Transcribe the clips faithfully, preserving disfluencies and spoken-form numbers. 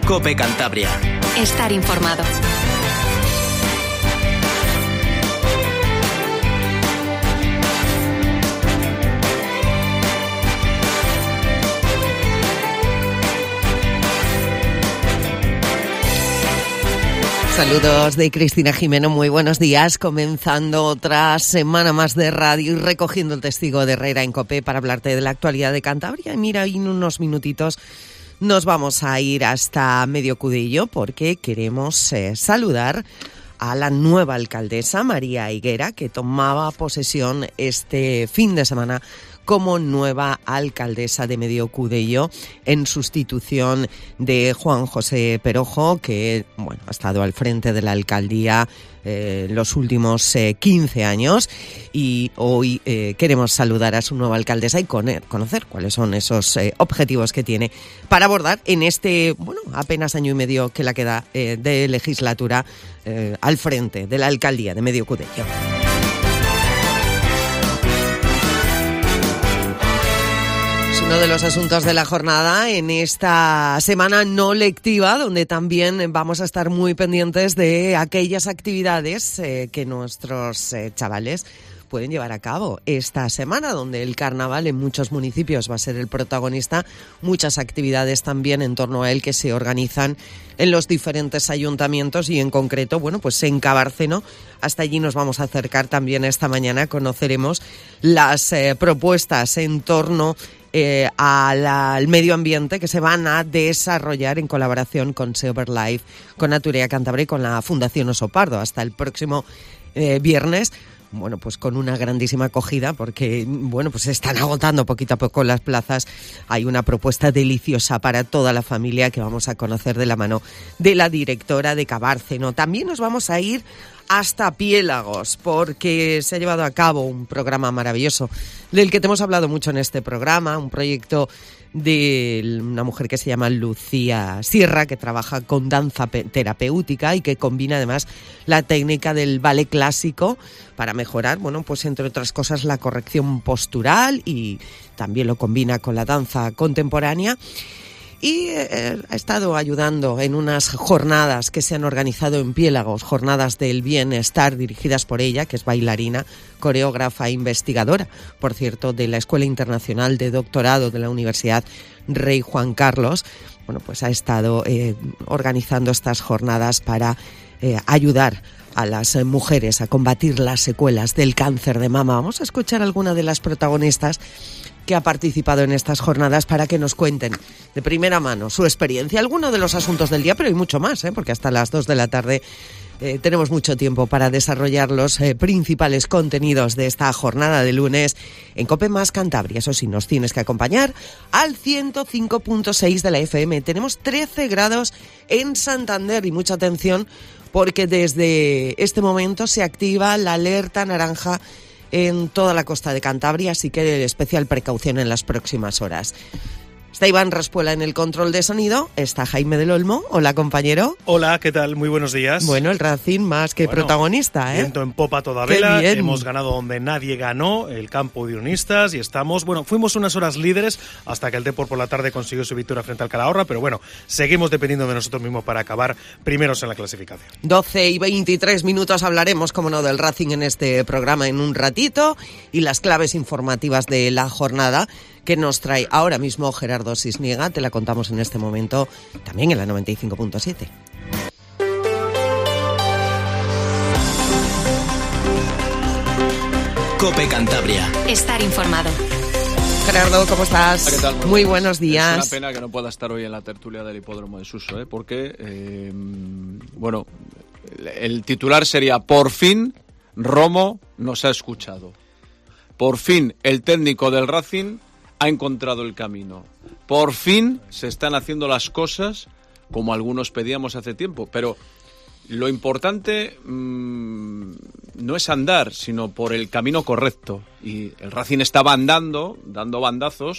COPE Cantabria. Estar informado. Saludos de Cristina Jimeno, muy buenos días, comenzando otra semana más de radio y recogiendo el testigo de Herrera en COPE para hablarte de la actualidad de Cantabria. Y mira, en unos minutitos nos vamos a ir hasta Medio Cudello porque queremos eh, saludar a la nueva alcaldesa, María Higuera, que tomaba posesión este fin de semana como nueva alcaldesa de Medio Cudello en sustitución de Juan José Perojo, que bueno, ha estado al frente de la alcaldía eh, los últimos eh, quince años, y hoy eh, queremos saludar a su nueva alcaldesa y conocer cuáles son esos eh, objetivos que tiene para abordar en este, bueno, apenas año y medio que la queda eh, de legislatura eh, al frente de la alcaldía de Medio Cudello. Uno de los asuntos de la jornada en esta semana no lectiva, donde también vamos a estar muy pendientes de aquellas actividades eh, que nuestros eh, chavales pueden llevar a cabo esta semana, donde el carnaval en muchos municipios va a ser el protagonista, muchas actividades también en torno a él que se organizan en los diferentes ayuntamientos y en concreto, bueno, pues en Cabárceno. Hasta allí nos vamos a acercar también esta mañana, conoceremos las eh, propuestas en torno Eh, al, al medio ambiente que se van a desarrollar en colaboración con Seover Life, con Naturea Cantabria y con la Fundación Oso Pardo hasta el próximo eh, viernes. Bueno, pues con una grandísima acogida porque, bueno, pues se están agotando poquito a poco las plazas. Hay una propuesta deliciosa para toda la familia que vamos a conocer de la mano de la directora de Cabárceno. También nos vamos a ir hasta Piélagos, porque se ha llevado a cabo un programa maravilloso del que te hemos hablado mucho en este programa, un proyecto de una mujer que se llama Lucía Sierra, que trabaja con danza terapéutica y que combina además la técnica del ballet clásico para mejorar, bueno, pues entre otras cosas la corrección postural, y también lo combina con la danza contemporánea. Y eh, ha estado ayudando en unas jornadas que se han organizado en Piélagos, jornadas del bienestar dirigidas por ella, que es bailarina, coreógrafa e investigadora, por cierto, de la Escuela Internacional de Doctorado de la Universidad Rey Juan Carlos. Bueno, pues ha estado eh, organizando estas jornadas para eh, ayudar a las eh, mujeres a combatir las secuelas del cáncer de mama. Vamos a escuchar a alguna de las protagonistas que ha participado en estas jornadas para que nos cuenten de primera mano su experiencia, algunos de los asuntos del día, pero hay mucho más, ¿eh? Porque hasta las dos de la tarde eh, tenemos mucho tiempo para desarrollar los eh, principales contenidos de esta jornada de lunes en COPE Más Cantabria. Eso sí, nos tienes que acompañar al ciento cinco punto seis de la F M. Tenemos trece grados en Santander y mucha atención porque desde este momento se activa la alerta naranja en toda la costa de Cantabria, así que especial precaución en las próximas horas. Está Iván Raspuela en el control de sonido, está Jaime del Olmo. Hola, compañero. Hola, ¿qué tal? Muy buenos días. Bueno, el Racing más que bueno, protagonista, ¿eh? Viento en popa toda vela, hemos ganado donde nadie ganó, el campo de Unionistas, y estamos, bueno, fuimos unas horas líderes hasta que el Depor por la tarde consiguió su victoria frente al Calahorra, pero bueno, seguimos dependiendo de nosotros mismos para acabar primeros en la clasificación. doce y veintitrés minutos hablaremos, como no, del Racing en este programa en un ratito, y las claves informativas de la jornada que nos trae ahora mismo Gerardo Sisniega. Te la contamos en este momento también en la noventa y cinco punto siete. COPE Cantabria. Estar informado. Gerardo, ¿cómo estás? ¿Qué tal? Muy, Muy buenos días. Es una pena que no pueda estar hoy en la tertulia del Hipódromo de Suso, ¿eh? Porque, eh, bueno, el titular sería: por fin Romo nos ha escuchado. Por fin el técnico del Racing ha encontrado el camino. Por fin se están haciendo las cosas como algunos pedíamos hace tiempo. Pero lo importante mmm, no es andar, sino por el camino correcto. Y el Racing estaba andando, dando bandazos,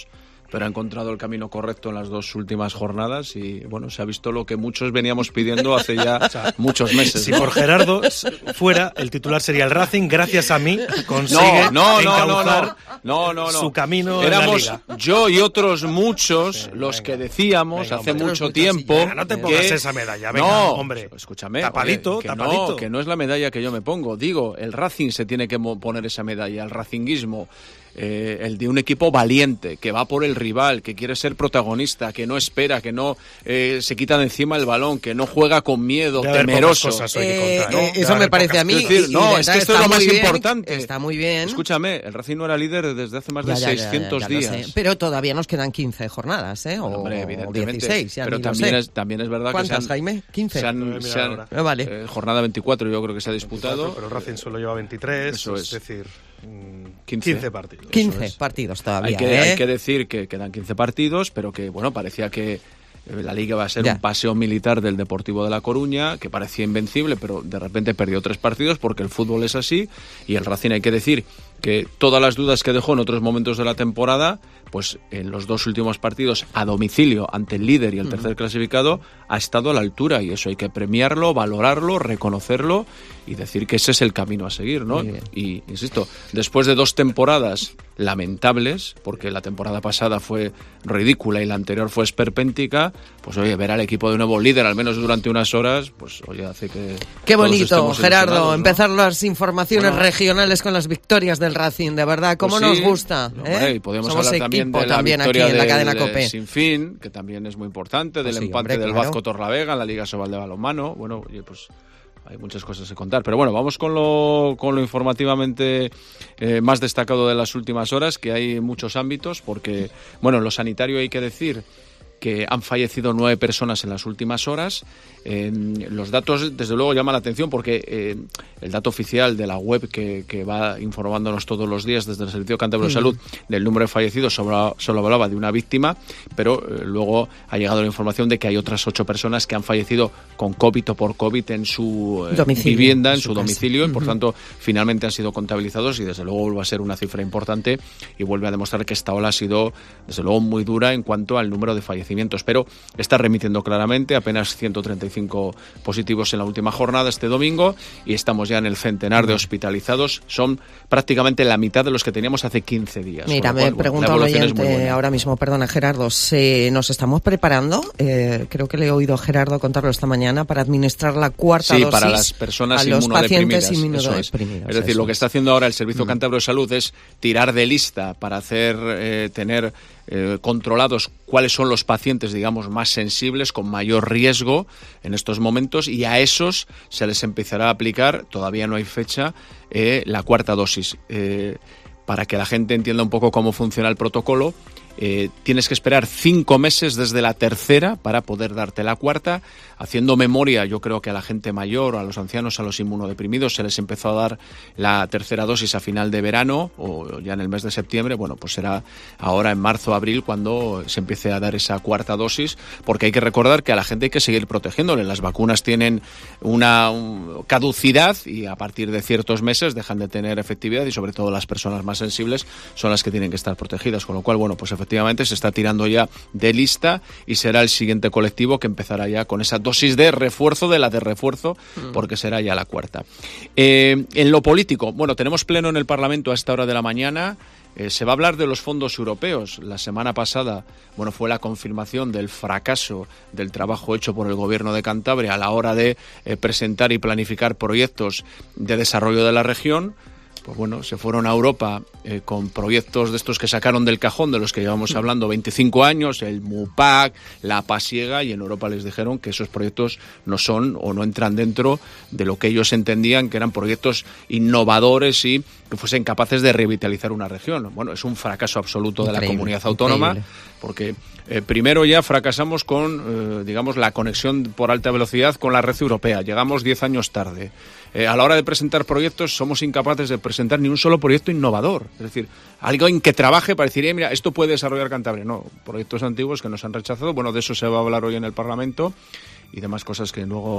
pero ha encontrado el camino correcto en las dos últimas jornadas y, bueno, se ha visto lo que muchos veníamos pidiendo hace ya o sea, muchos meses. Si ¿no? por Gerardo fuera, el titular sería el Racing, gracias a mí, consigue no, no, no, encauzar no, no, no, su camino Éramos en la Liga. Yo y otros muchos sí, los venga, que decíamos venga, hace hombre, mucho tiempo... Venga, no te pongas que... esa medalla, venga, no, hombre. Escúchame. Tapadito, oye, que tapadito. No, que no es la medalla que yo me pongo. Digo, el Racing se tiene que poner esa medalla, el racinguismo. Eh, el de un equipo valiente, que va por el rival, que quiere ser protagonista, que no espera, que no eh, se quita de encima el balón, que no juega con miedo, Debe temeroso. Eh, contar, ¿no? eh, eso me parece pocas... a mí. Es decir, y, no, y es que esto es lo más bien, importante. Está muy bien. Escúchame, el Racing no era líder desde hace más ya, de ya, seiscientos ya, ya, ya días. Pero todavía nos quedan quince jornadas, ¿eh? O, Hombre, evidentemente. dieciséis, ya pero ni también sé. es, también es verdad ¿Cuántas, que se han, Jaime? quince. Se han, se han, ah, vale. eh, jornada veinticuatro yo creo que se ha disputado. Pero el Racing solo lleva veintitrés, eso es, es decir... quince, quince partidos. quince partidos todavía. Hay que, ¿eh? hay que decir que quedan quince partidos, pero que, bueno, parecía que la Liga va a ser ya. un paseo militar del Deportivo de La Coruña, que parecía invencible, pero de repente perdió tres partidos porque el fútbol es así. Y el Racing, hay que decir que todas las dudas que dejó en otros momentos de la temporada, pues en los dos últimos partidos a domicilio ante el líder y el tercer clasificado ha estado a la altura, y eso hay que premiarlo, valorarlo, reconocerlo y decir que ese es el camino a seguir, ¿no? Y insisto, después de dos temporadas lamentables, porque la temporada pasada fue ridícula y la anterior fue esperpéntica, pues oye, ver al equipo de nuevo líder al menos durante unas horas, pues oye, hace que... Qué bonito, Gerardo, ¿no? Empezar las informaciones bueno, regionales con las victorias del Racing, de verdad, cómo pues sí, nos gusta. no, ¿eh? hombre, y podemos Somos hablar también de la también victoria aquí en la del, cadena COPE. Sinfín, que también es muy importante, del pues sí, empate hombre, del claro. Vasco Torlavega en la Liga Sobal de Balonmano. Bueno, oye, pues hay muchas cosas que contar, pero bueno, vamos con lo, con lo informativamente eh, más destacado de las últimas horas, que hay muchos ámbitos, porque, bueno, en lo sanitario hay que decir que han fallecido nueve personas en las últimas horas. Eh, los datos, desde luego, llaman la atención porque eh, el dato oficial de la web que, que va informándonos todos los días desde el Servicio Cántabro de Salud del número de fallecidos solo, solo hablaba de una víctima, pero eh, luego ha llegado la información de que hay otras ocho personas que han fallecido con COVID o por COVID en su eh, vivienda, en, en su, su domicilio, y por uh-huh. tanto finalmente han sido contabilizados, y desde luego vuelve a ser una cifra importante y vuelve a demostrar que esta ola ha sido desde luego muy dura en cuanto al número de fallecidos. Pero está remitiendo claramente, apenas ciento treinta y cinco positivos en la última jornada este domingo, y estamos ya en el centenar de hospitalizados. Son prácticamente la mitad de los que teníamos hace quince días. Mira, me pregunta un oyente ahora mismo, perdona Gerardo, ¿se, ¿nos estamos preparando? Eh, creo que le he oído a Gerardo contarlo esta mañana, para administrar la cuarta sí, dosis para las personas a los pacientes inmunodeprimidas. inmunodeprimidos. Es, es decir, lo que está haciendo ahora el Servicio mm. Cántabro de Salud es tirar de lista para hacer eh, tener eh, controlados cuáles son los pacientes, digamos, más sensibles, con mayor riesgo en estos momentos, y a esos se les empezará a aplicar, todavía no hay fecha, eh, la cuarta dosis. Eh, para que la gente entienda un poco cómo funciona el protocolo, eh, tienes que esperar cinco meses desde la tercera para poder darte la cuarta. Haciendo memoria, yo creo que a la gente mayor, a los ancianos, a los inmunodeprimidos, se les empezó a dar la tercera dosis a final de verano o ya en el mes de septiembre. Bueno, pues será ahora en marzo, abril, cuando se empiece a dar esa cuarta dosis, porque hay que recordar que a la gente hay que seguir protegiéndole. Las vacunas tienen una un, caducidad, y a partir de ciertos meses dejan de tener efectividad, y sobre todo las personas más sensibles son las que tienen que estar protegidas, con lo cual, bueno, pues efectivamente se está tirando ya de lista, y será el siguiente colectivo que empezará ya con esa dosis de refuerzo de la de refuerzo, porque será ya la cuarta. Eh, en lo político, bueno, tenemos pleno en el Parlamento a esta hora de la mañana. Eh, se va a hablar de los fondos europeos. La semana pasada, bueno, fue la confirmación del fracaso del trabajo hecho por el Gobierno de Cantabria a la hora de eh, presentar y planificar proyectos de desarrollo de la región. Pues bueno, se fueron a Europa eh, con proyectos de estos que sacaron del cajón, de los que llevamos hablando veinticinco años, el MUPAC, la Pasiega, y en Europa les dijeron que esos proyectos no son o no entran dentro de lo que ellos entendían que eran proyectos innovadores y que fuesen capaces de revitalizar una región. Bueno, es un fracaso absoluto increíble, de la comunidad autónoma, increíble. Porque eh, primero ya fracasamos con, eh, digamos, la conexión por alta velocidad con la red europea. Llegamos diez años tarde. Eh, a la hora de presentar proyectos somos incapaces de presentar ni un solo proyecto innovador. Es decir, alguien que trabaje para decir, eh, mira, esto puede desarrollar Cantabria. No, proyectos antiguos que nos han rechazado. Bueno, de eso se va a hablar hoy en el Parlamento, y demás cosas que luego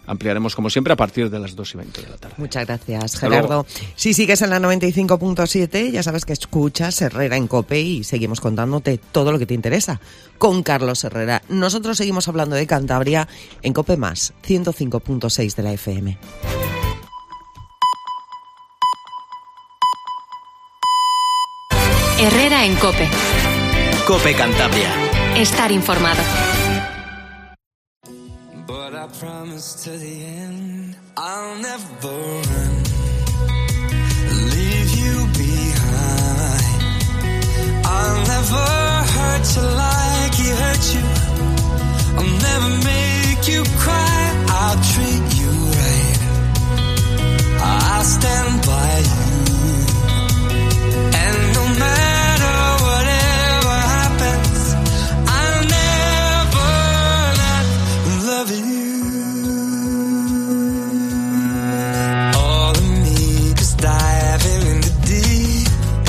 ampliaremos como siempre a partir de las dos y veinte de la tarde. Muchas gracias, Hasta Gerardo. luego. Si sigues en la noventa y cinco punto siete, ya sabes que escuchas Herrera en COPE y seguimos contándote todo lo que te interesa con Carlos Herrera. Nosotros seguimos hablando de Cantabria en COPE más, ciento cinco punto seis de la F M. Herrera en COPE. COPE Cantabria. Estar informado. But I promise to the end I'll never run, leave you behind. I'll never hurt you like he hurt you. I'll never make you cry. I'll treat you right. I'll stand by you. And no matter whatever happens, I'll never not love you. All of me is diving in the deep.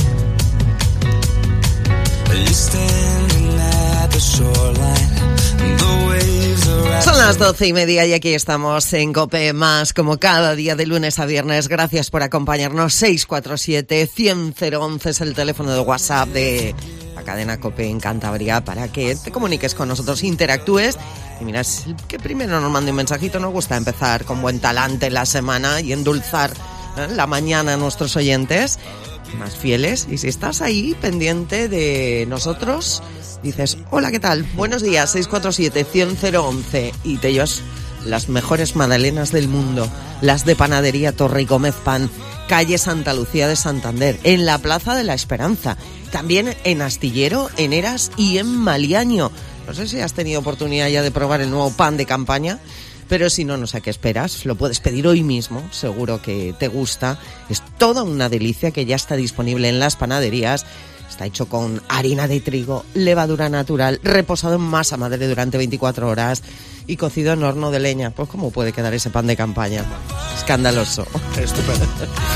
You standing at the shoreline. The waves are Son las doce y media y aquí estamos en COPE más, como cada día de lunes a viernes. Gracias por acompañarnos. seis cuatro siete, cien, cero once es el teléfono de WhatsApp de la cadena COPE en Cantabria para que te comuniques con nosotros, interactúes. Y mira, es el que primero nos mande un mensajito. Nos gusta empezar con buen talante la semana y endulzar, ¿eh?, la mañana a nuestros oyentes más fieles. Y si estás ahí pendiente de nosotros, dices, hola, ¿qué tal? Buenos días, seis cuatro siete, cien, cero once. Y te llevas las mejores magdalenas del mundo, las de Panadería Torre y Gómez Pan, calle Santa Lucía de Santander, en la Plaza de la Esperanza, también en Astillero, en Eras y en Maliaño. No sé si has tenido oportunidad ya de probar el nuevo pan de campaña, pero si no, no sé a qué esperas. Lo puedes pedir hoy mismo, seguro que te gusta. Es toda una delicia que ya está disponible en las panaderías. Está hecho con harina de trigo, levadura natural, reposado en masa madre durante veinticuatro horas y cocido en horno de leña. Pues ¿cómo puede quedar ese pan de campaña? Escandaloso. Estupendo.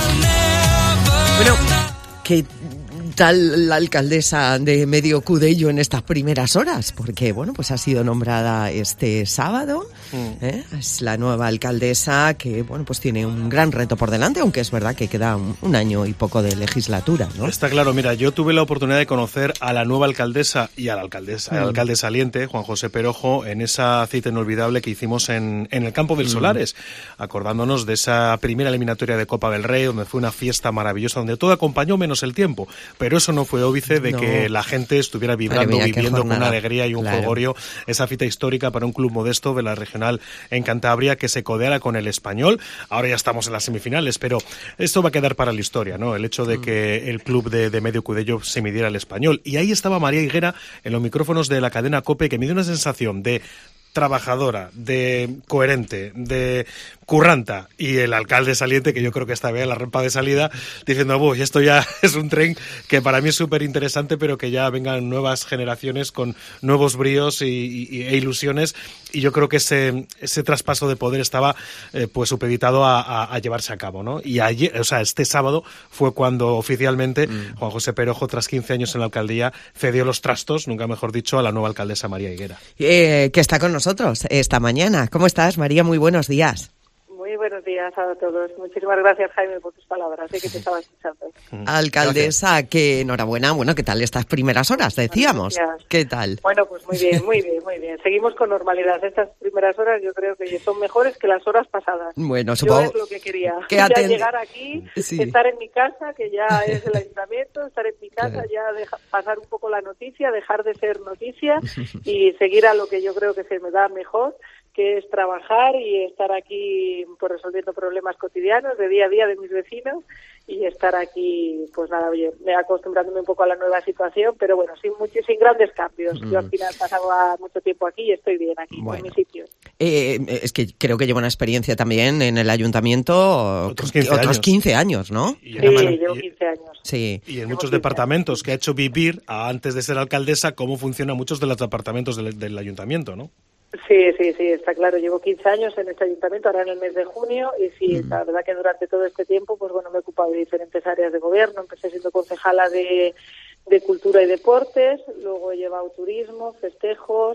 Bueno, ¿qué tal la alcaldesa de Medio Cudello en estas primeras horas? Porque, bueno, pues ha sido nombrada este sábado. Mm. ¿eh? Es la nueva alcaldesa que, bueno, pues tiene un gran reto por delante, aunque es verdad que queda un, un año y poco de legislatura, ¿no? Está claro. Mira, yo tuve la oportunidad de conocer a la nueva alcaldesa y al alcaldesa, mm. al alcalde saliente, Juan José Perojo, en esa cita inolvidable que hicimos en, en el campo del mm. Solares, acordándonos de esa primera eliminatoria de Copa del Rey, donde fue una fiesta maravillosa, donde todo acompañó menos el tiempo. Pero eso no fue óbice de no. que la gente estuviera vibrando, mía, viviendo con una alegría y un claro. jolgorio esa cita histórica para un club modesto de la regional en Cantabria que se codeara con el Español. Ahora ya estamos en las semifinales, pero esto va a quedar para la historia, ¿no? El hecho de mm. que el club de, de Medio Cudello se midiera al Español. Y ahí estaba María Higuera en los micrófonos de la cadena COPE, que me dio una sensación de trabajadora, de coherente, de curranta, y el alcalde saliente, que yo creo que estaba en la rampa de salida diciendo, uy, esto ya es un tren que para mí es súper interesante, pero que ya vengan nuevas generaciones con nuevos bríos y, y, e ilusiones, y yo creo que ese, ese traspaso de poder estaba eh, pues supeditado a, a, a llevarse a cabo, ¿no? Y ayer, o sea, este sábado fue cuando oficialmente mm. Juan José Perojo, tras quince años en la alcaldía, cedió los trastos, nunca mejor dicho, a la nueva alcaldesa María Higuera. Eh, que está con nosotros esta mañana. ¿Cómo estás, María? Muy buenos días. Muy buenos días a todos. Muchísimas gracias, Jaime, por tus palabras. Sé que te estaba escuchando. Alcaldesa, gracias. Que enhorabuena. Bueno, ¿qué tal estas primeras horas? Decíamos. Gracias. ¿Qué tal? Bueno, pues muy bien, muy bien, muy bien. Seguimos con normalidad. Estas primeras horas yo creo que son mejores que las horas pasadas. Bueno, supongo. Yo es lo que quería. Que ya atend... llegar aquí, sí. estar en mi casa, que ya es el ayuntamiento, estar en mi casa, claro. ya deja, pasar un poco la noticia, dejar de ser noticia y seguir a lo que yo creo que se me da mejor, que es trabajar y estar aquí pues resolviendo problemas cotidianos de día a día de mis vecinos y estar aquí, pues nada, oye, acostumbrándome un poco a la nueva situación, pero bueno, sin mucho, sin grandes cambios. Mm. Yo al final pasaba mucho tiempo aquí y estoy bien aquí, bueno. en mi sitio. Eh, es que creo que llevo una experiencia también en el ayuntamiento, otros quince, otros años. quince años, ¿no? Sí, llevo quince años. Sí. Y en llevo muchos departamentos años. Que ha hecho vivir, a, antes de ser alcaldesa, cómo funcionan muchos de los departamentos del, del ayuntamiento, ¿no? Sí, sí, sí, está claro. Llevo quince años en este ayuntamiento, ahora en el mes de junio, y sí, mm. la verdad que durante todo este tiempo, pues bueno, me he ocupado de diferentes áreas de gobierno. Empecé siendo concejala de, de Cultura y Deportes, luego he llevado turismo, festejos,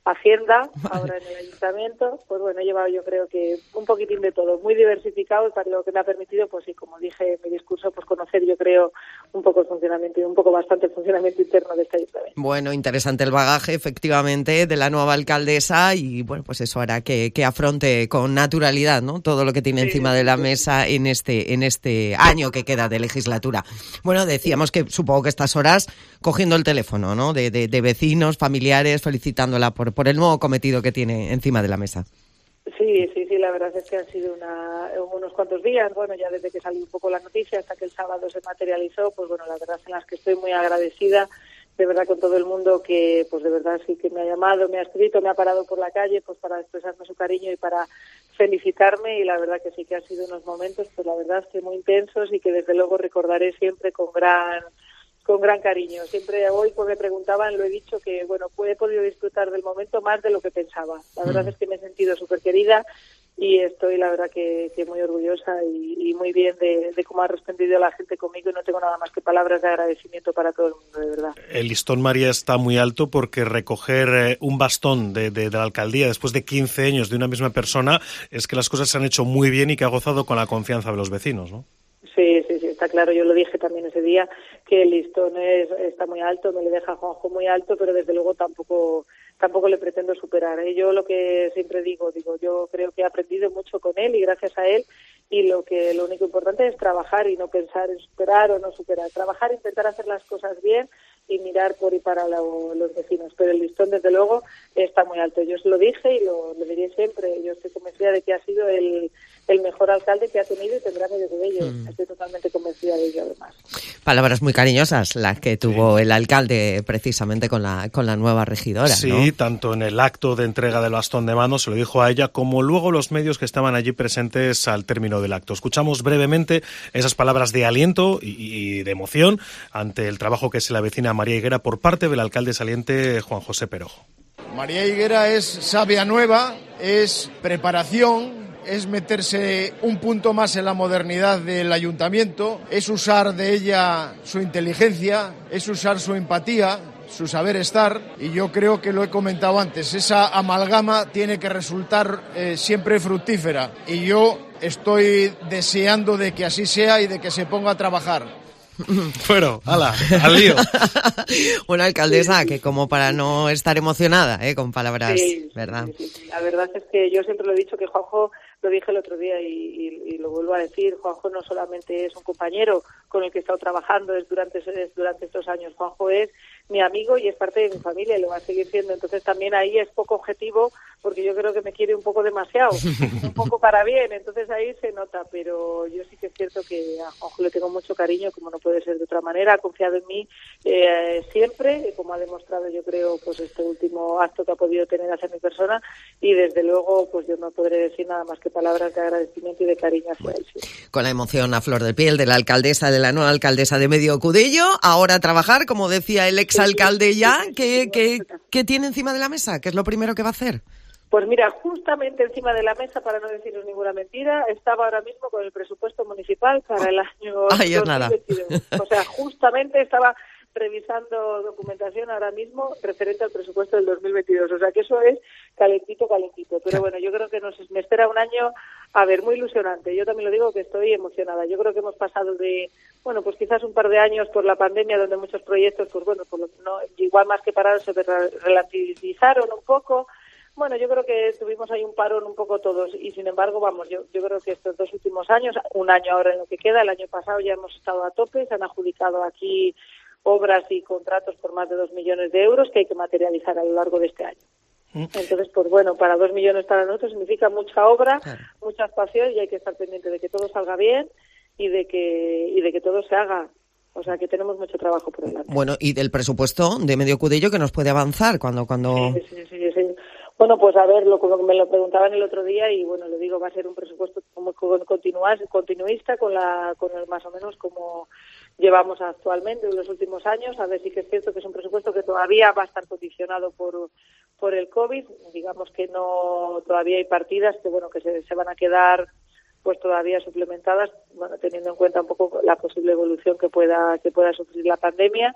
Hacienda, ahora en el Ayuntamiento. Pues bueno, he llevado yo creo que un poquitín de todo, muy diversificado, y para lo que me ha permitido, pues sí, como dije en mi discurso, pues conocer yo creo un poco el funcionamiento y un poco bastante el funcionamiento interno de este Ayuntamiento. Bueno, interesante el bagaje, efectivamente, de la nueva alcaldesa, y bueno, pues eso hará que, que afronte con naturalidad, ¿no?, todo lo que tiene sí, encima de la sí. mesa en este, en este año que queda de legislatura. Bueno, decíamos que supongo que estas horas cogiendo el teléfono, ¿no?, de, de, de vecinos, familiares, felicitándola por, por el nuevo cometido que tiene encima de la mesa. Sí, sí, sí, la verdad es que han sido una, unos cuantos días, bueno, ya desde que salió un poco la noticia hasta que el sábado se materializó, pues bueno, la verdad en las que estoy muy agradecida, de verdad con todo el mundo que, pues de verdad sí que me ha llamado, me ha escrito, me ha parado por la calle, pues para expresarme su cariño y para felicitarme, y la verdad que sí que han sido unos momentos, pues la verdad que muy intensos y que desde luego recordaré siempre con gran... con gran cariño. Siempre hoy, pues me preguntaban, lo he dicho, que bueno, he podido disfrutar del momento más de lo que pensaba. La verdad mm. es que me he sentido súper querida y estoy, la verdad, que, que muy orgullosa y, y muy bien de, de cómo ha respondido la gente conmigo, y no tengo nada más que palabras de agradecimiento para todo el mundo, de verdad. El listón, María, está muy alto porque recoger eh, un bastón de, de, de la alcaldía después de quince años de una misma persona es que las cosas se han hecho muy bien y que ha gozado con la confianza de los vecinos, ¿no? Sí, sí, sí, está claro. Yo lo dije también ese día, que el listón es, está muy alto, me le deja Juanjo muy alto, pero desde luego tampoco tampoco le pretendo superar, ¿eh? Yo lo que siempre digo, digo, yo creo que he aprendido mucho con él y gracias a él, y lo que lo único importante es trabajar y no pensar en superar o no superar. Trabajar, intentar hacer las cosas bien y mirar por y para lo, los vecinos. Pero el listón, desde luego, está muy alto. Yo os lo dije y lo, lo diré siempre. Yo estoy convencida de que ha sido el, el mejor alcalde que ha tenido y tendrá medio de ello. Mm. Estoy totalmente convencida de ello, además. Palabras muy cariñosas las que tuvo sí. el alcalde precisamente con la, con la nueva regidora, Sí, ¿no? Tanto en el acto de entrega del bastón de mano se lo dijo a ella, como luego los medios que estaban allí presentes al término del acto. Escuchamos brevemente esas palabras de aliento y, y de emoción ante el trabajo que se le avecina a María Higuera por parte del alcalde saliente Juan José Perojo. María Higuera es savia nueva, es preparación, es meterse un punto más en la modernidad del ayuntamiento, es usar de ella su inteligencia, es usar su empatía, su saber estar, y yo creo que lo he comentado antes, esa amalgama tiene que resultar eh, siempre fructífera, y yo estoy deseando de que así sea y de que se ponga a trabajar. Bueno, ala, al lío. Bueno, alcaldesa, que como para no estar emocionada, ¿eh? Con palabras, sí, ¿verdad? Sí, sí. La verdad es que yo siempre lo he dicho, que Juanjo, lo dije el otro día y, y, y lo vuelvo a decir, Juanjo no solamente es un compañero con el que he estado trabajando es durante, es durante estos años, Juanjo es mi amigo y es parte de mi familia y lo va a seguir siendo. Entonces también ahí es poco objetivo, porque yo creo que me quiere un poco demasiado, un poco para bien, entonces ahí se nota, pero yo sí que es cierto que a Juanjo le tengo mucho cariño, como no puede ser de otra manera, ha confiado en mí eh, siempre, como ha demostrado yo creo pues este último acto que ha podido tener hacia mi persona, y desde luego pues yo no podré decir nada más que palabras de agradecimiento y de cariño hacia él. Sí. Con la emoción a flor de piel de la alcaldesa, de la nueva alcaldesa de Medio Cudello, ahora a trabajar, como decía el exalcalde ya, ¿qué, qué, qué tiene encima de la mesa? ¿Qué es lo primero que va a hacer? Pues mira, justamente encima de la mesa, para no deciros ninguna mentira, estaba ahora mismo con el presupuesto municipal para el año Ay, dos mil veintidós. Es nada. O sea, justamente estaba revisando documentación ahora mismo referente al presupuesto del dos mil veintidós. O sea, que eso es calentito, calentito. Pero bueno, yo creo que nos me espera un año, a ver, muy ilusionante. Yo también lo digo que estoy emocionada. Yo creo que hemos pasado de, bueno, pues quizás un par de años por la pandemia, donde muchos proyectos, pues bueno, por lo, no, igual más que pararon, se relativizaron un poco. Bueno, yo creo que tuvimos ahí un parón un poco todos y sin embargo, vamos, yo yo creo que estos dos últimos años, un año ahora en lo que queda, el año pasado ya hemos estado a tope, se han adjudicado aquí obras y contratos por más de dos millones de euros que hay que materializar a lo largo de este año. Entonces, pues bueno, para dos millones para nosotros significa mucha obra, claro, mucha actuación y hay que estar pendiente de que todo salga bien y de que y de que todo se haga. O sea, que tenemos mucho trabajo por delante. Bueno, y del presupuesto de Medio Cudello que nos puede avanzar cuando cuando sí, sí, sí, sí. Bueno, pues a ver, lo que me lo preguntaban el otro día y bueno, le digo, va a ser un presupuesto como continuista con la con el más o menos como llevamos actualmente en los últimos años. A ver, sí que es cierto que es un presupuesto que todavía va a estar condicionado por por el COVID. Digamos que no todavía hay partidas que bueno que se, se van a quedar pues todavía suplementadas, bueno, teniendo en cuenta un poco la posible evolución que pueda que pueda sufrir la pandemia.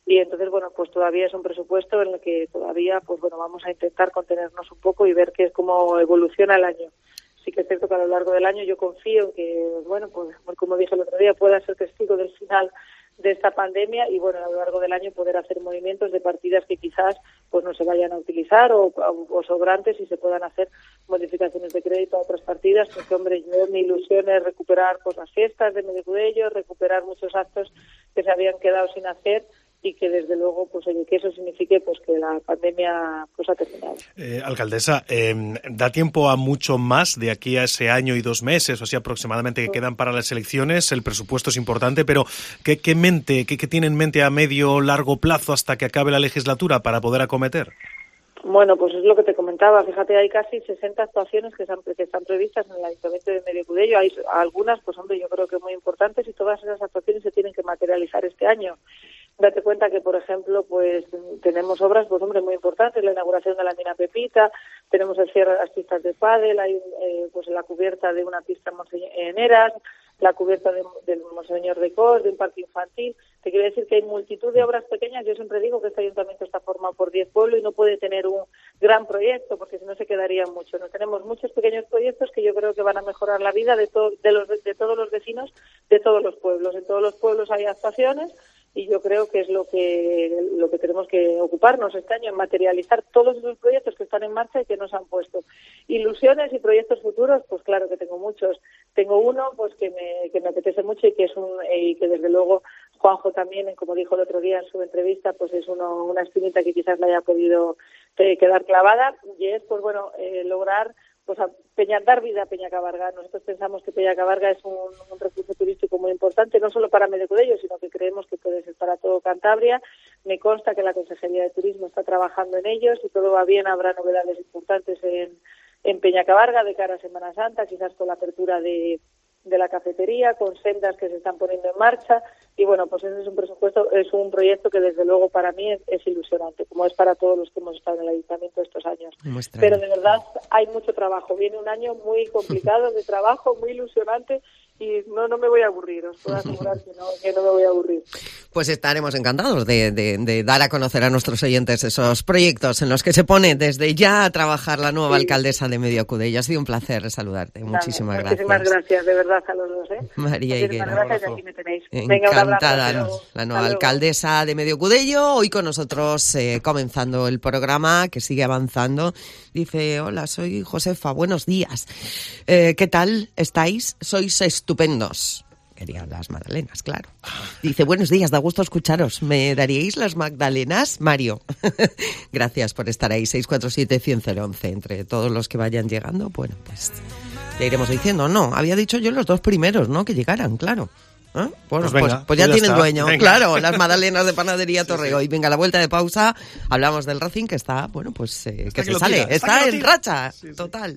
y entonces, bueno, pues todavía es un presupuesto en el que todavía, pues bueno, vamos a intentar contenernos un poco y ver qué es cómo evoluciona el año. Sí que es cierto que a lo largo del año yo confío en que, bueno, pues como dije el otro día, pueda ser testigo del final de esta pandemia y, bueno, a lo largo del año poder hacer movimientos de partidas que quizás pues no se vayan a utilizar o, o sobrantes y se puedan hacer modificaciones de crédito a otras partidas, porque, hombre, yo mi ilusión es recuperar pues las fiestas de Mediocudello, recuperar muchos actos que se habían quedado sin hacer y que desde luego, pues oye, que eso signifique pues que la pandemia pues ha terminado. Eh, alcaldesa, eh, ¿da tiempo a mucho más de aquí a ese año y dos meses, o así aproximadamente, que quedan para las elecciones? El presupuesto es importante, pero ¿qué, qué mente, qué, qué tiene en mente a medio largo plazo hasta que acabe la legislatura para poder acometer? Bueno, pues es lo que te comentaba. Fíjate, hay casi sesenta actuaciones que están, que están previstas en el Ayuntamiento de Mediocudello. Hay algunas, pues hombre, yo creo que muy importantes y todas esas actuaciones se tienen que materializar este año. Date cuenta que, por ejemplo, pues tenemos obras, pues hombre, muy importantes, la inauguración de la mina Pepita, tenemos el cierre de las pistas de pádel, hay eh, pues la cubierta de una pista en Eras, la cubierta de, del Monseñor de Cos, de un parque infantil. Te quiero decir que hay multitud de obras pequeñas. Yo siempre digo que este ayuntamiento está formado por diez pueblos y no puede tener un gran proyecto, porque si no se quedaría mucho. No tenemos muchos pequeños proyectos que yo creo que van a mejorar la vida de, to- de, los, de todos los vecinos de todos los pueblos. En todos los pueblos hay actuaciones y yo creo que es lo que lo que tenemos que ocuparnos este año, en materializar todos esos proyectos que están en marcha y que nos han puesto. Ilusiones y proyectos futuros, pues claro que tengo muchos. Tengo uno pues que me que me apetece mucho y que es un y que desde luego Juanjo también, como dijo el otro día en su entrevista, pues es uno, una espinita que quizás le haya podido eh, quedar clavada, y es pues bueno eh, lograr pues a Peña, dar vida a Peñacabarga. Nosotros pensamos que Peñacabarga es un, un recurso turístico muy importante, no solo para Mediocudello, sino que creemos que puede ser para todo Cantabria. Me consta que la Consejería de Turismo está trabajando en ello. Si todo va bien, habrá novedades importantes en, en Peñacabarga de cara a Semana Santa, quizás con la apertura de, de la cafetería, con sendas que se están poniendo en marcha. Y bueno, pues ese es un presupuesto, es un proyecto que desde luego para mí es, es ilusionante, como es para todos los que hemos estado en el ayuntamiento estos años. Pero de verdad hay mucho trabajo. Viene un año muy complicado de trabajo, muy ilusionante, y no no me voy a aburrir, os puedo asegurar que no, que no me voy a aburrir. Pues estaremos encantados de, de, de dar a conocer a nuestros oyentes esos proyectos en los que se pone desde ya a trabajar la nueva sí. alcaldesa de Mediocudello. Ha sido un placer saludarte. Nada, muchísimas gracias. Muchísimas gracias, de verdad, a los dos. ¿eh? María Higuera. Muchísimas gracias, y aquí me tenéis. Venga, encantada, la nueva alcaldesa de Mediocudello, hoy con nosotros eh, comenzando el programa, que sigue avanzando. Dice, hola, soy Josefa, buenos días. Eh, ¿Qué tal estáis? Sois estupendos. Querían las magdalenas, claro. Dice, buenos días, da gusto escucharos. ¿Me daríais las magdalenas, Mario? Gracias por estar ahí, seis cuatro siete, cien, cero once. Entre todos los que vayan llegando, bueno, pues le iremos diciendo. No, había dicho yo los dos primeros, ¿no? Que llegaran, claro. ¿Eh? Bueno, pues, venga, pues, pues ya, ya tienen está. dueño, venga. Claro, las magdalenas de Panadería Torrego. Sí, sí. Y venga, a la vuelta de pausa hablamos del Racing, que está, bueno, pues eh, que, que se sale, tira. está, está en racha, sí, sí. total.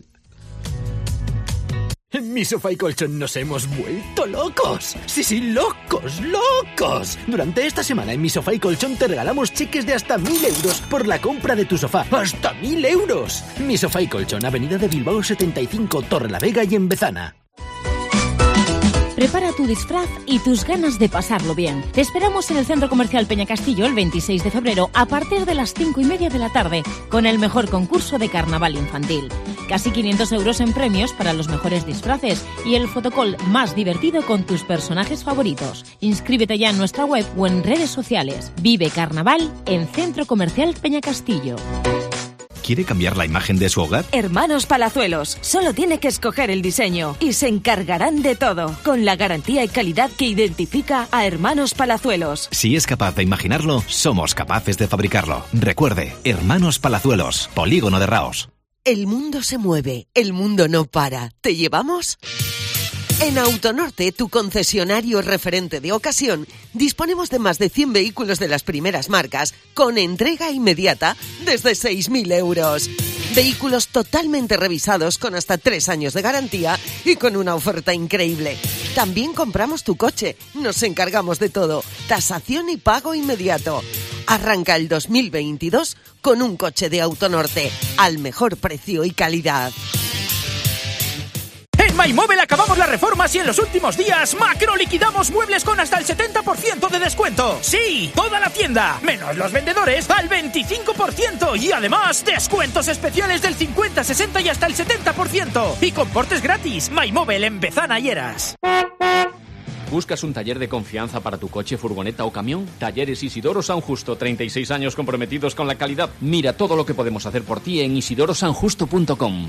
En Mi Sofá y Colchón nos hemos vuelto locos. Sí, sí, locos, locos. Durante esta semana en Mi Sofá y Colchón te regalamos cheques de hasta mil euros por la compra de tu sofá. ¡Hasta mil euros! Mi Sofá y Colchón, Avenida de Bilbao setenta y cinco, Torrelavega y en Bezana. Prepara tu disfraz y tus ganas de pasarlo bien. Te esperamos en el Centro Comercial Peñacastillo el veintiséis de febrero a partir de las cinco y media de la tarde con el mejor concurso de carnaval infantil. Casi quinientos euros en premios para los mejores disfraces y el fotocall más divertido con tus personajes favoritos. Inscríbete ya en nuestra web o en redes sociales. Vive Carnaval en Centro Comercial Peñacastillo. ¿Quiere cambiar la imagen de su hogar? Hermanos Palazuelos. Solo tiene que escoger el diseño y se encargarán de todo, con la garantía y calidad que identifica a Hermanos Palazuelos. Si es capaz de imaginarlo, somos capaces de fabricarlo. Recuerde, Hermanos Palazuelos, Polígono de Raos. El mundo se mueve, el mundo no para. ¿Te llevamos? En Autonorte, tu concesionario referente de ocasión, disponemos de más de cien vehículos de las primeras marcas con entrega inmediata desde seis mil euros. Vehículos totalmente revisados con hasta tres años de garantía y con una oferta increíble. También compramos tu coche, nos encargamos de todo, tasación y pago inmediato. Arranca el dos mil veintidós con un coche de Autonorte al mejor precio y calidad. En MyMóvil acabamos las reformas y en los últimos días macro liquidamos muebles con hasta el setenta por ciento de descuento. Sí, toda la tienda, menos los vendedores, al veinticinco por ciento y además descuentos especiales del cincuenta, sesenta y hasta el setenta por ciento. Y con portes gratis. MyMóvil en Bezana y Eras. ¿Buscas un taller de confianza para tu coche, furgoneta o camión? Talleres Isidoro San Justo, treinta y seis años comprometidos con la calidad. Mira todo lo que podemos hacer por ti en isidoro san justo punto com.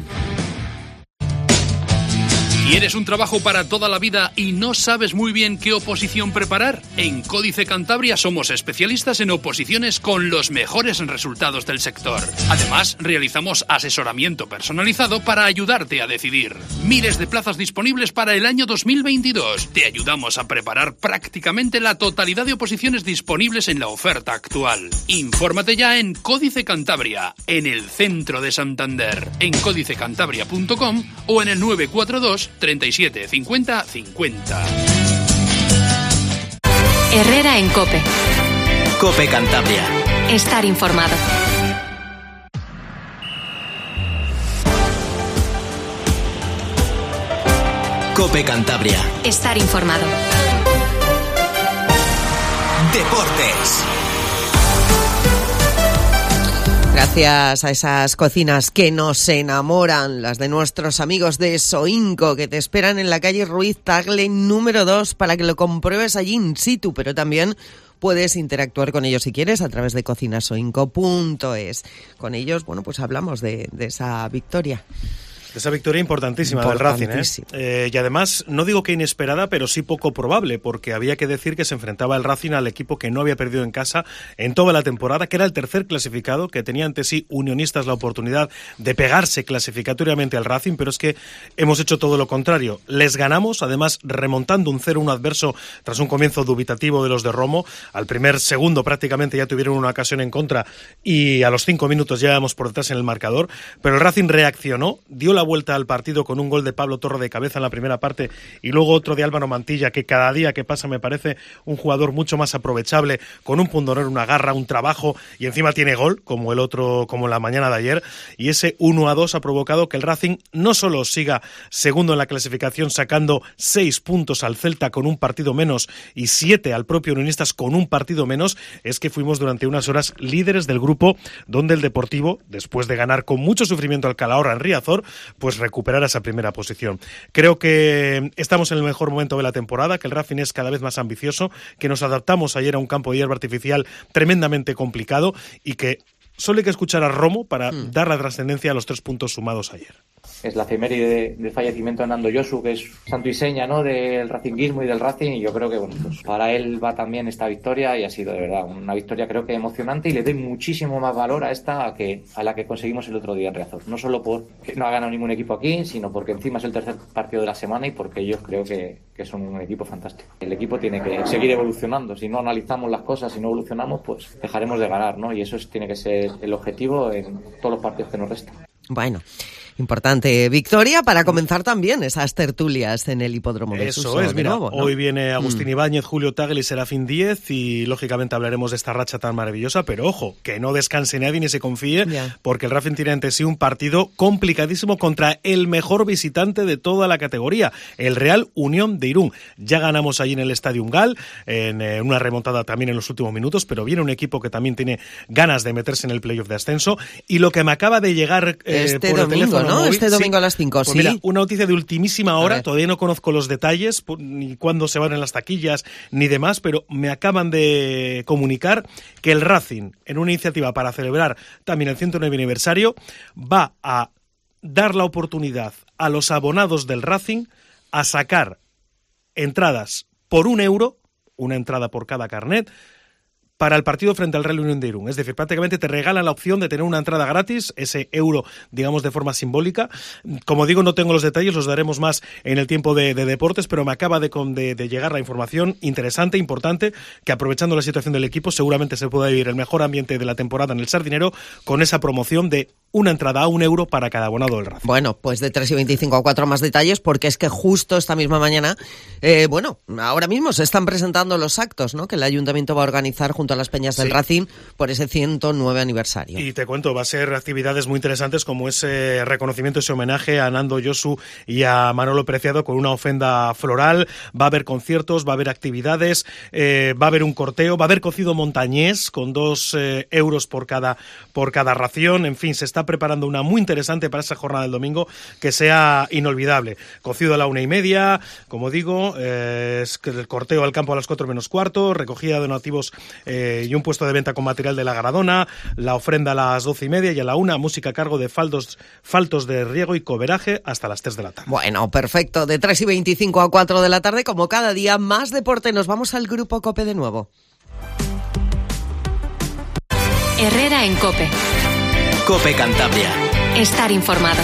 ¿Quieres un trabajo para toda la vida y no sabes muy bien qué oposición preparar? En Códice Cantabria somos especialistas en oposiciones con los mejores resultados del sector. Además, realizamos asesoramiento personalizado para ayudarte a decidir. Miles de plazas disponibles para el año dos mil veintidós. Te ayudamos a preparar prácticamente la totalidad de oposiciones disponibles en la oferta actual. Infórmate ya en Códice Cantabria, en el centro de Santander, en códice cantabria punto com o en el nueve cuatro dos treinta y siete cincuenta cincuenta. Herrera en COPE. COPE Cantabria. Estar informado. COPE Cantabria. Estar informado. Deportes. Gracias a esas cocinas que nos enamoran, las de nuestros amigos de Soinco, que te esperan en la calle Ruiz Tagle número dos para que lo compruebes allí in situ, pero también puedes interactuar con ellos si quieres a través de cocinasoinco punto es. Con ellos, bueno, pues hablamos de, de esa victoria. Esa victoria importantísima, importantísima. del Racing, ¿eh? Eh, y además, no digo que inesperada, pero sí poco probable, porque había que decir que se enfrentaba el Racing al equipo que no había perdido en casa en toda la temporada, que era el tercer clasificado, que tenía ante sí Unionistas la oportunidad de pegarse clasificatoriamente al Racing, pero es que hemos hecho todo lo contrario. Les ganamos, además remontando un cero uno adverso tras un comienzo dubitativo de los de Romo. Al primer segundo prácticamente ya tuvieron una ocasión en contra y a los cinco minutos ya íbamos por detrás en el marcador, pero el Racing reaccionó, dio la vuelta al partido con un gol de Pablo Torre de cabeza en la primera parte y luego otro de Álvaro Mantilla, que cada día que pasa me parece un jugador mucho más aprovechable, con un pundonor, una garra, un trabajo, y encima tiene gol, como el otro, como la mañana de ayer, y ese uno a dos ha provocado que el Racing no solo siga segundo en la clasificación sacando seis puntos al Celta con un partido menos y siete al propio Unionistas con un partido menos, es que fuimos durante unas horas líderes del grupo, donde el Deportivo, después de ganar con mucho sufrimiento al Calahorra en Riazor, pues recuperar esa primera posición. Creo que estamos en el mejor momento de la temporada, que el Racing es cada vez más ambicioso, que nos adaptamos ayer a un campo de hierba artificial tremendamente complicado y que solo hay que escuchar a Romo para mm. dar la trascendencia a los tres puntos sumados ayer. Es la efeméride del fallecimiento de Nando Josu, que es santo y seña, ¿no?, del racinguismo y del Racing, y yo creo que bueno, pues para él va también esta victoria y ha sido de verdad una victoria creo que emocionante, y le doy muchísimo más valor a esta a, que, a la que conseguimos el otro día en Riazor. No solo porque no ha ganado ningún equipo aquí, sino porque encima es el tercer partido de la semana y porque ellos creo que, que son un equipo fantástico. El equipo tiene que seguir evolucionando. Si no analizamos las cosas, si no evolucionamos, pues dejaremos de ganar, ¿no? Y eso es, tiene que ser el objetivo en todos los partidos que nos restan. Bueno, importante victoria para comenzar también esas tertulias en el hipódromo de Suso. Eso es, mira, nuevo, ¿no? Hoy viene Agustín mm. Ibáñez, Julio Tagle y Serafín Díez y lógicamente hablaremos de esta racha tan maravillosa, pero ojo, que no descanse nadie ni se confíe, yeah. porque el Racing tiene ante sí un partido complicadísimo contra el mejor visitante de toda la categoría, el Real Unión de Irún. Ya ganamos allí en el Estadio Ungal, en eh, una remontada también en los últimos minutos, pero viene un equipo que también tiene ganas de meterse en el playoff de ascenso, y lo que me acaba de llegar eh, este por domingo, el teléfono ¿no? móvil, Este domingo sí, a las cinco, pues sí. Mira, una noticia de ultimísima hora, todavía no conozco los detalles, ni cuándo se van en las taquillas, ni demás, pero me acaban de comunicar que el Racing, en una iniciativa para celebrar también el ciento nueve aniversario, va a dar la oportunidad a los abonados del Racing a sacar entradas por un euro, una entrada por cada carnet, para el partido frente al Real Unión de Irún. Es decir, prácticamente te regalan la opción de tener una entrada gratis, ese euro, digamos, de forma simbólica. Como digo, no tengo los detalles, los daremos más en el tiempo de, de deportes, pero me acaba de, de, de llegar la información interesante, importante, que aprovechando la situación del equipo, seguramente se pueda vivir el mejor ambiente de la temporada en el Sardinero con esa promoción de una entrada a un euro para cada abonado del Racing. Bueno, pues de tres y veinticinco a cuatro más detalles, porque es que justo esta misma mañana, eh, bueno, ahora mismo se están presentando los actos, ¿no?, que el Ayuntamiento va a organizar junto a las Peñas del sí. Racing por ese ciento nueve aniversario. Y te cuento, va a ser actividades muy interesantes como ese reconocimiento, ese homenaje a Nando Josu y a Manolo Preciado con una ofrenda floral. Va a haber conciertos, va a haber actividades, eh, va a haber un corteo, va a haber cocido montañés con dos eh, euros por cada, por cada ración. En fin, se está preparando una muy interesante para esa jornada del domingo que sea inolvidable. Cocido a la una y media, como digo, eh, es el corteo al campo a las cuatro menos cuarto, recogida de donativos eh, y un puesto de venta con material de la Garadona, la ofrenda a las doce y media y a la una, música a cargo de faldos, faltos de riego y coveraje hasta las tres de la tarde. Bueno, perfecto. De tres y veinticinco a cuatro de la tarde, como cada día, más deporte. Nos vamos al Grupo COPE de nuevo. Herrera en COPE. COPE Cantabria. Estar informado.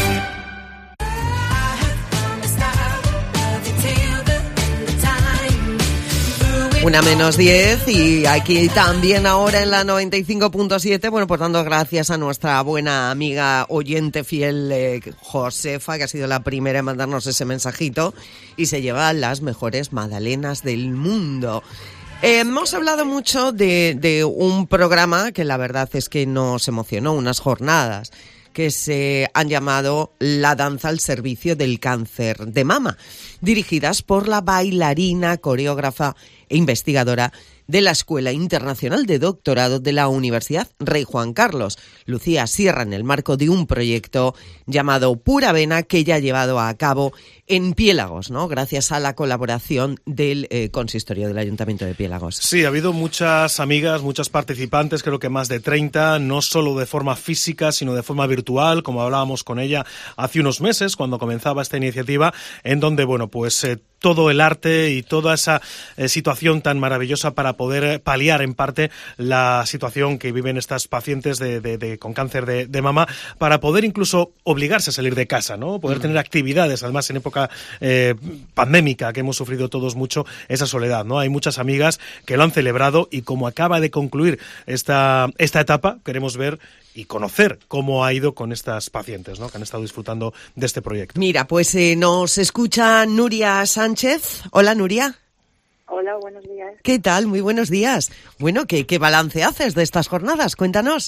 Una menos diez y aquí también ahora en la noventa y cinco punto siete, bueno, pues dando gracias a nuestra buena amiga oyente fiel eh, Josefa, que ha sido la primera en mandarnos ese mensajito y se lleva las mejores magdalenas del mundo. Eh, hemos hablado mucho de, de un programa que la verdad es que nos emocionó, unas jornadas que se han llamado La danza al servicio del cáncer de mama, dirigidas por la bailarina, coreógrafa e investigadora de la Escuela Internacional de Doctorado de la Universidad Rey Juan Carlos, Lucía Sierra, en el marco de un proyecto llamado Pura Vena que ya ha llevado a cabo en Piélagos, ¿no?, gracias a la colaboración del eh, consistorio del Ayuntamiento de Piélagos. Sí, ha habido muchas amigas, muchas participantes, creo que más de treinta, no solo de forma física, sino de forma virtual, como hablábamos con ella hace unos meses, cuando comenzaba esta iniciativa, en donde, bueno, pues eh, todo el arte y toda esa eh, situación tan maravillosa para poder paliar en parte la situación que viven estas pacientes de, de, de, con cáncer de, de mama, para poder incluso obligarse a salir de casa, ¿no? Poder mm. tener actividades, además en época eh, pandémica, que hemos sufrido todos mucho esa soledad, ¿no? Hay muchas amigas que lo han celebrado y como acaba de concluir esta, esta etapa, queremos ver y conocer cómo ha ido con estas pacientes, ¿no?, que han estado disfrutando de este proyecto. Mira, pues eh, nos escucha Nuria Sánchez. Hola, Nuria. Hola, buenos días. ¿Qué tal? Muy buenos días. Bueno, ¿qué, qué balance haces de estas jornadas? Cuéntanos.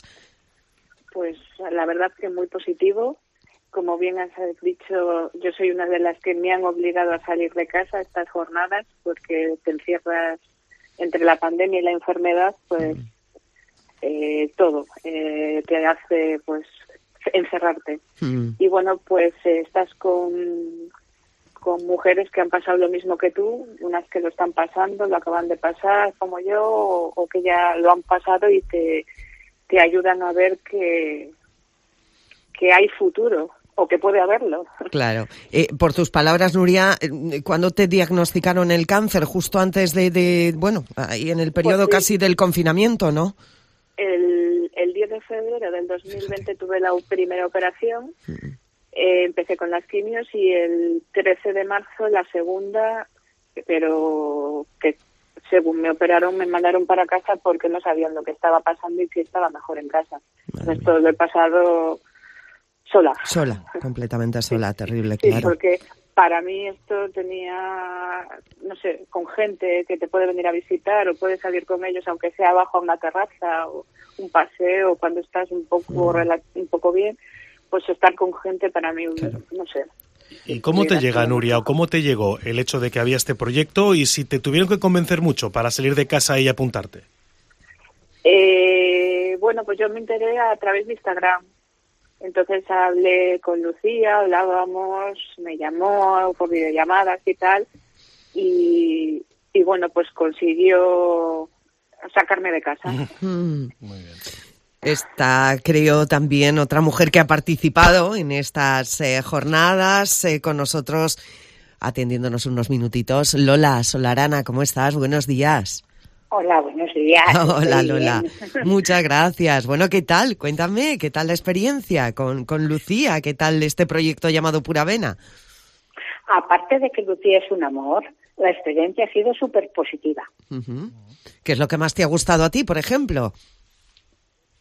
Pues la verdad que muy positivo. Como bien has dicho, yo soy una de las que me han obligado a salir de casa estas jornadas porque te encierras entre la pandemia y la enfermedad, pues eh, todo eh, te hace pues encerrarte. Mm. Y bueno, pues eh, estás con... con mujeres que han pasado lo mismo que tú, unas que lo están pasando, lo acaban de pasar como yo, o, o que ya lo han pasado y te, te ayudan a ver que, que hay futuro, o que puede haberlo. Claro. Eh, por tus palabras, Nuria, ¿cuándo te diagnosticaron el cáncer? Justo antes de, de bueno, ahí en el periodo pues sí, casi del confinamiento, ¿no? El, el diez de febrero del dos mil veinte tuve la primera operación. Mm. Eh, empecé con las quimios y el trece de marzo la segunda, pero que según me operaron me mandaron para casa porque no sabían lo que estaba pasando y que estaba mejor en casa. Entonces todo lo he pasado sola. Sola, completamente sola, sí, terrible, sí, claro. Porque para mí esto tenía, no sé, con gente que te puede venir a visitar o puedes salir con ellos aunque sea abajo a una terraza o un paseo cuando estás un poco, mm. un poco bien. Pues estar con gente para mí, claro. No sé. ¿Y cómo te llega, Nuria, o cómo te llegó el hecho de que había este proyecto y si te tuvieron que convencer mucho para salir de casa y apuntarte? Eh, bueno, pues yo me enteré a través de Instagram. Entonces hablé con Lucía, hablábamos, me llamó por videollamadas y tal. Y, y bueno, pues consiguió sacarme de casa. Muy bien. Está, creo, también otra mujer que ha participado en estas eh, jornadas eh, con nosotros, atendiéndonos unos minutitos. Lola Solarana, ¿cómo estás? Buenos días. Hola, buenos días. Hola, Lola. Muchas gracias. Bueno, ¿qué tal? Cuéntame, ¿qué tal la experiencia con, con Lucía? ¿Qué tal este proyecto llamado Pura Vena? Aparte de que Lucía es un amor, la experiencia ha sido súper positiva. Uh-huh. ¿Qué es lo que más te ha gustado a ti, por ejemplo?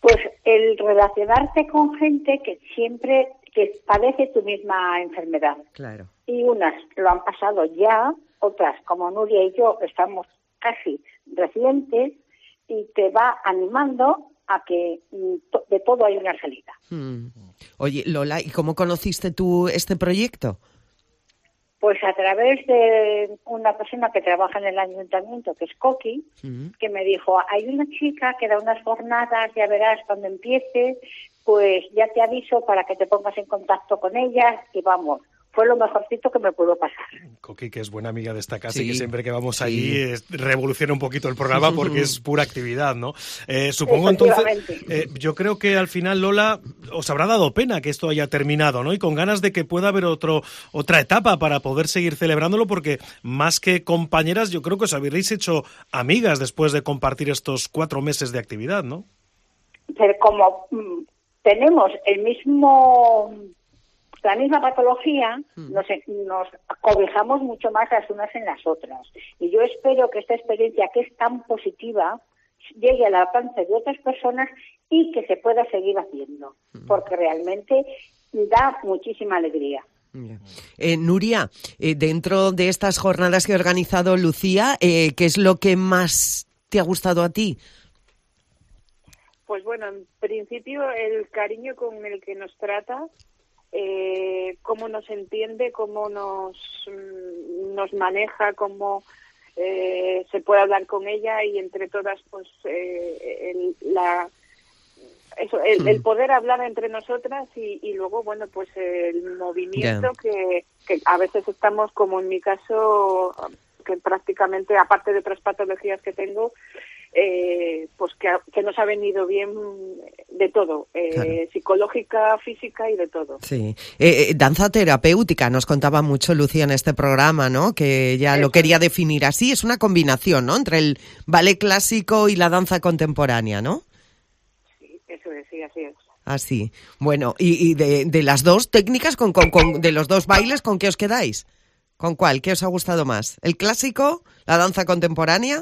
Pues el relacionarte con gente que siempre que padece tu misma enfermedad. Claro. Y unas lo han pasado ya, otras como Nuria y yo estamos casi recientes y te va animando a que de todo hay una salida. Hmm. Oye, Lola, ¿y cómo conociste tú este proyecto? Pues a través de una persona que trabaja en el ayuntamiento, que es Coqui, uh-huh. que me dijo, hay una chica que da unas jornadas, ya verás cuando empiece, pues ya te aviso para que te pongas en contacto con ella y vamos. Fue lo mejorcito que me pudo pasar. Coqui, que es buena amiga de esta casa sí, y que siempre que vamos sí. allí eh, revoluciona un poquito el programa porque es pura actividad, ¿no? Eh, supongo entonces, eh, yo creo que al final, Lola, os habrá dado pena que esto haya terminado, ¿no? Y con ganas de que pueda haber otro otra etapa para poder seguir celebrándolo, porque más que compañeras, yo creo que os habréis hecho amigas después de compartir estos cuatro meses de actividad, ¿no? Pero como mm, tenemos el mismo... la misma patología, mm. nos, nos cobijamos mucho más las unas en las otras. Y yo espero que esta experiencia, que es tan positiva, llegue al alcance de otras personas y que se pueda seguir haciendo, mm. porque realmente da muchísima alegría. Eh, Nuria, eh, dentro de estas jornadas que ha organizado Lucía, eh, ¿qué es lo que más te ha gustado a ti? Pues bueno, en principio el cariño con el que nos trata, Eh, cómo nos entiende, cómo nos nos maneja, cómo eh, se puede hablar con ella y entre todas, pues eh, el, la eso, el, el poder hablar entre nosotras y, y luego, bueno, pues el movimiento yeah. que, que a veces estamos, como en mi caso, que prácticamente, aparte de otras patologías que tengo, Eh, pues que, que nos ha venido bien de todo, eh, claro. psicológica, física y de todo. Sí, eh, danza terapéutica, nos contaba mucho Lucía en este programa, ¿no? Que ella Eso. lo quería definir así, es una combinación, ¿no? Entre el ballet clásico y la danza contemporánea, ¿no? Sí, eso es, sí, así es. Así, bueno, y, y de, de las dos técnicas, con, con, con, de los dos bailes, ¿con qué os quedáis? ¿Con cuál? ¿Qué os ha gustado más? ¿El clásico? ¿La danza contemporánea?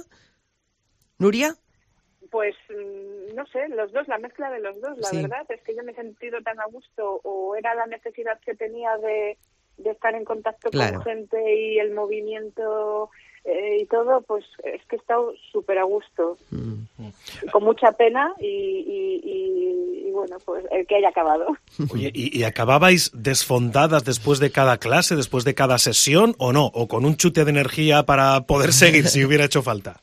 ¿Nuria? Pues no sé, los dos, la mezcla de los dos, la sí. verdad es que yo me he sentido tan a gusto, o era la necesidad que tenía de, de estar en contacto claro. con gente y el movimiento eh, y todo, pues es que he estado súper a gusto, mm. con mucha pena y, y, y, y bueno, pues el que haya acabado. Oye, ¿y, ¿y acababais desfondadas después de cada clase, después de cada sesión o no? ¿O con un chute de energía para poder seguir si hubiera hecho falta?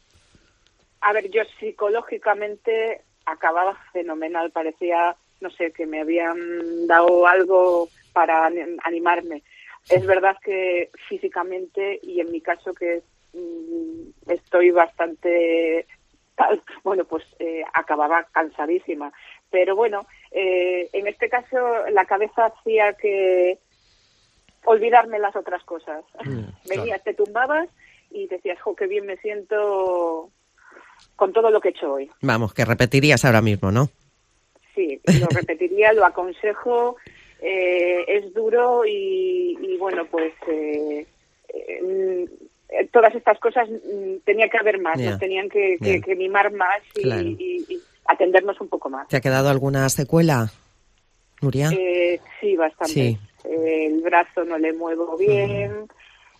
A ver, yo psicológicamente acababa fenomenal, parecía, no sé, que me habían dado algo para animarme. Es verdad que físicamente, y en mi caso que mmm, estoy bastante, tal, bueno, pues eh, acababa cansadísima. Pero bueno, eh, en este caso la cabeza hacía que olvidarme las otras cosas. Mm, Venías, claro. te tumbabas y decías, jo, qué bien me siento con todo lo que he hecho hoy. Vamos, que repetirías ahora mismo, ¿no? Sí, lo repetiría, lo aconsejo, eh, es duro y, y bueno, pues eh, eh, todas estas cosas tenía que haber más, yeah. nos tenían que, que, yeah. que mimar más y, claro. y, y atendernos un poco más. ¿Te ha quedado alguna secuela, Nuria? Eh, sí, bastante. Sí. Eh, el brazo no le muevo bien... Uh-huh.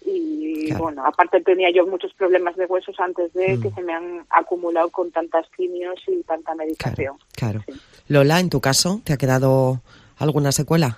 Y claro. bueno, aparte tenía yo muchos problemas de huesos antes de mm. que se me han acumulado con tantas quimios y tanta medicación. Claro, claro. Sí. Lola, en tu caso, ¿te ha quedado alguna secuela?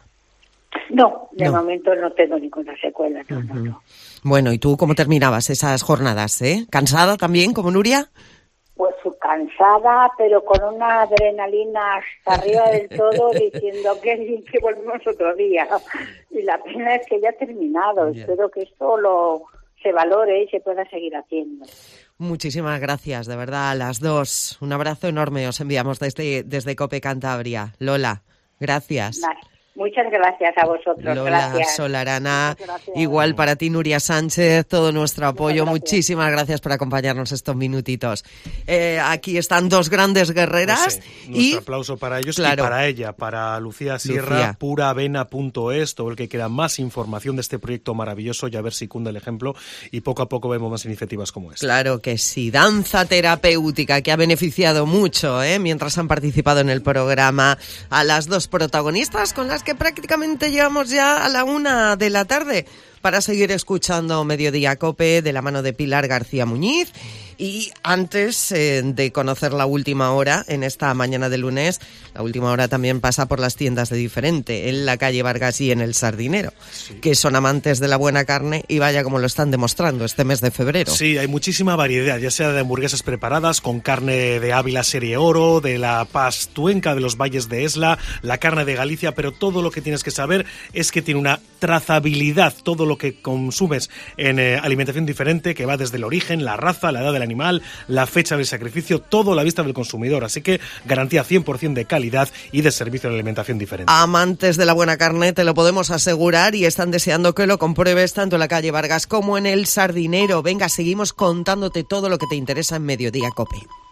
No, de no. momento no tengo ninguna secuela, no, uh-huh. no, no. Bueno, ¿y tú cómo terminabas esas jornadas, eh? ¿Cansada también, como Nuria? Pues cansada, pero con una adrenalina hasta arriba del todo, diciendo que sí, que volvemos otro día. Y la pena es que ya ha terminado. Yeah. Espero que esto lo se valore y se pueda seguir haciendo. Muchísimas gracias, de verdad, a las dos. Un abrazo enorme os enviamos desde, desde COPE Cantabria. Lola, gracias. Vale. Muchas gracias a vosotros. Lola gracias. Solarana, igual para ti, Nuria Sánchez, todo nuestro apoyo. Muchísimas gracias por acompañarnos estos minutitos. Eh, aquí están dos grandes guerreras. Pues sí, nuestro y aplauso para ellos, claro, y para ella, para Lucía Sierra, Lucía. puravena punto es, todo el que quiera más información de este proyecto maravilloso y a ver si cunde el ejemplo, y poco a poco vemos más iniciativas como esta. Claro que sí, danza terapéutica que ha beneficiado mucho, ¿eh? Mientras han participado en el programa, a las dos protagonistas con las que prácticamente llegamos ya a la una de la tarde para seguir escuchando Mediodía Cope de la mano de Pilar García Muñiz. Y antes eh, de conocer la última hora en esta mañana de lunes, la última hora también pasa por las tiendas de Diferente, en la calle Vargas y en el Sardinero, sí, que son amantes de la buena carne y vaya como lo están demostrando este mes de febrero. Sí, hay muchísima variedad, ya sea de hamburguesas preparadas con carne de Ávila Serie Oro, de la Pastuenca de los Valles de Esla, la carne de Galicia, pero todo lo que tienes que saber es que tiene una trazabilidad, todo lo que consumes en eh, alimentación diferente, que va desde el origen, la raza, la edad del animal, la fecha del sacrificio, todo a la vista del consumidor. Así que garantía cien por ciento de calidad y de servicio de alimentación diferente. Amantes de la buena carne, te lo podemos asegurar y están deseando que lo compruebes tanto en la calle Vargas como en el Sardinero. Venga, seguimos contándote todo lo que te interesa en Mediodía Cope.